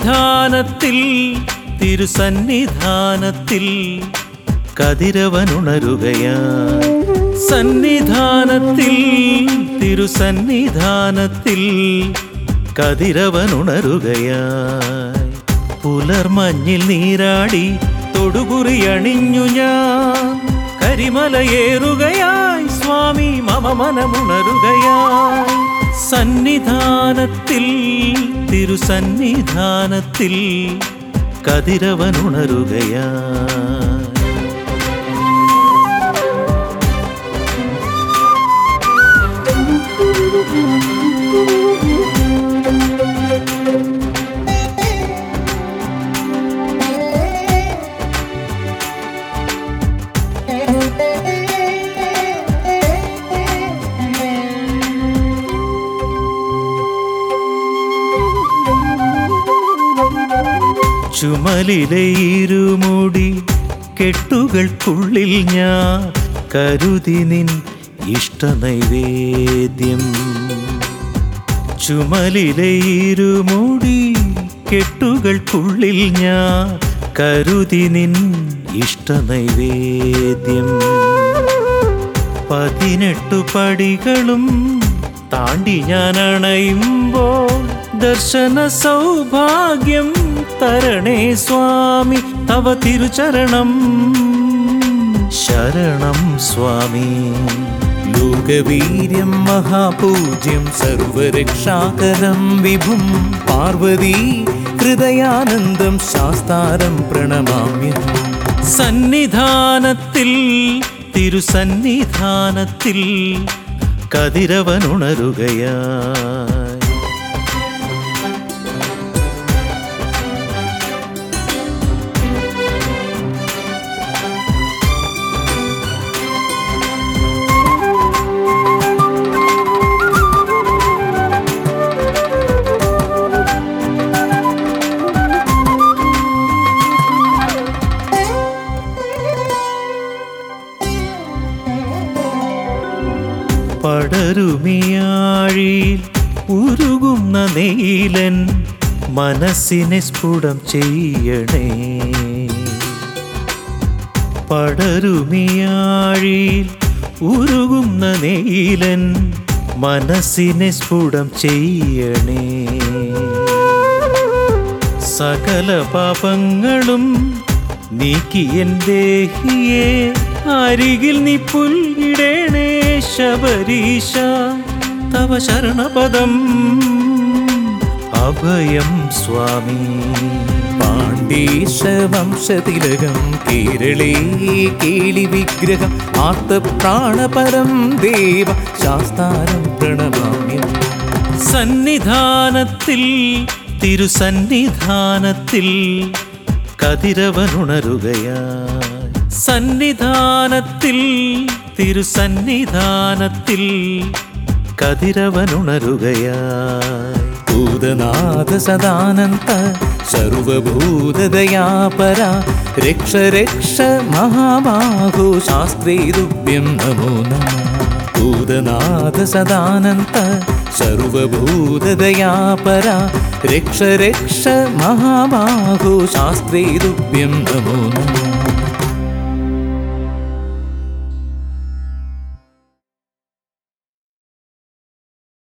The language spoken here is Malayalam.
സന്നിധാനത്തിൽ തിരുസന്നിധാനത്തിൽ കതിരവനുണരുകയായി. സന്നിധാനത്തിൽ തിരുസന്നിധാനത്തിൽ കതിരവനുണരുകയായി. പുലർമഞ്ഞിൽ നീരാടി തൊടുകുറിയണിഞ്ഞു ഞാൻ കരിമലയേറുകയായി. സ്വാമി മമ മനമുണരുകയായി. സന്നിധാനത്തിൽ തിരുസന്നിധാനത്തിൽ കതിരവനുണരുകയായി. ചുമലിലെ ഇരുമുടി കെട്ടുകൾക്കുള്ളിൽ ഞാൻ കരുതി നിൻ ഇഷ്ടനൈവേദ്യം. ചുമലിലെ ഇരുമുടി കെട്ടുകൾക്കുള്ളിൽ ഞാൻ കരുതി നിൻ ഇഷ്ടനൈവേദ്യം. 18 പടികളും താണ്ടി ഞാൻ അണയുമ്പോൾ ദർശന സൗഭാഗ്യം തരണേ സ്വാമി. തവ തിരുചരണം ശരണം സ്വാമി. ലോകവീര്യം മഹാപൂജ്യം സർവരക്ഷാകരം വിഭും പാർവതി ഹൃദയാനന്ദം ശാസ്താരം പ്രണമാമ്യഹം. സന്നിധാനത്തിൽ തിരുസന്നിധാനത്തിൽ കതിരവനുണരുകയായി. പടരുമിയാഴിയിൽ ഉരുകുന്ന നീലൻ മനസ്സിനെ സ്ഫുടം ചെയ്യണേ. പടരുമിയാഴിയിൽ ഉരുകുന്ന നീലൻ മനസ്സിനെ സ്ഫുടം ചെയ്യണേ. സകല പാപങ്ങളും നീക്കി എൻ ദേഹിയെ അരികിൽ നീ പുൽകിടേണേ ശബരീശ. തവ ശരണപദം അഭയം സ്വാമി. പാണ്ഡീശ വംശതിലകം കേരളേ കേളി വിഗ്രഹം ആർത്തപ്രാണപരം ദേവ ശാസ്താരം പ്രണമാമ്യം. സന്നിധാനത്തിൽ തിരുസന്നിധാനത്തിൽ കതിരവനുണരുകയായി. സന്നിധാനത്തിൽ തിരുസന്നിധാനത്തിൽ കതിരവനുണരുകയായി. ഭൂതനാഥ സദാനന്ദ സർവഭൂതദയാപര രക്ഷ രക്ഷ മഹാബാഹോ ശാസ്ത്രേ തുഭ്യം നമോ നമഃ. ഭൂതനാഥ സദാനന്ദ സർവഭൂതദയാപര രക്ഷ രക്ഷ മഹാബാഹോ ശാസ്ത്രേ തുഭ്യം നമോ നമഃ.